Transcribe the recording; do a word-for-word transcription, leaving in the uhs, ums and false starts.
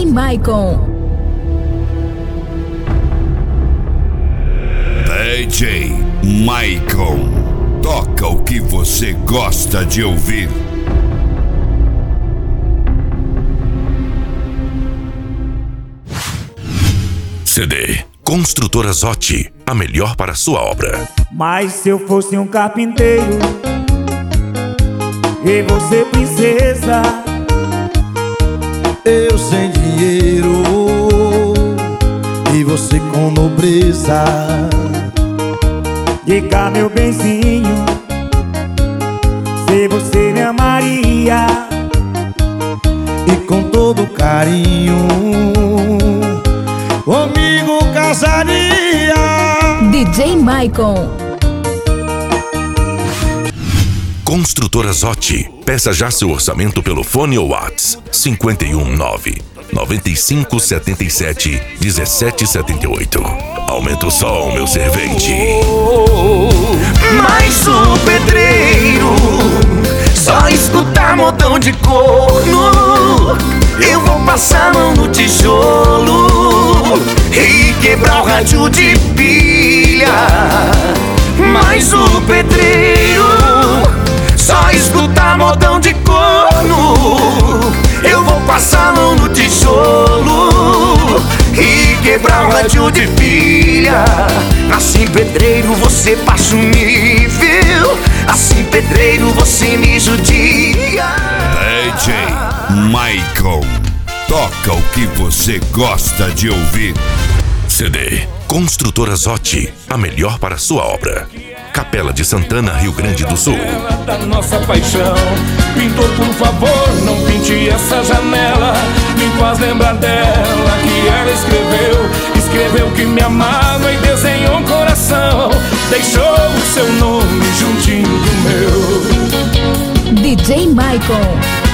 Maicon. D J Maicon. Toca o que você gosta de ouvir. C D Construtora Zotti, a melhor para a sua obra. Mas se eu fosse um carpinteiro e você princesa, eu sem dinheiro e você com nobreza, diga meu benzinho, se você me amaria e com todo carinho comigo casaria. D J Maicon. Construtora Zotti, peça já seu orçamento pelo fone ou WhatsApp cinco um nove, nove cinco sete sete, um sete sete oito. Aumenta o som, meu servente. Mais um pedreiro, só escutar modão de corno. Eu vou passar a mão no tijolo e quebrar o rádio de pilha. Mais um pedreiro, só escutar modão de corno. Eu vou passar a mão no tijolo e quebrar o rádio de pilha. Assim, pedreiro, você passa o nível. Assim, pedreiro, você me judia. D J Maicon. Toca o que você gosta de ouvir. C D Construtora Zotti, a melhor para a sua obra. Capela de Santana, Rio Grande do Sul. Da nossa paixão, pintor, por favor, não pinte essa janela. Me faz lembrar dela que ela escreveu. Escreveu que me amava e desenhou um coração. Deixou o seu nome juntinho do meu. D J Maicon.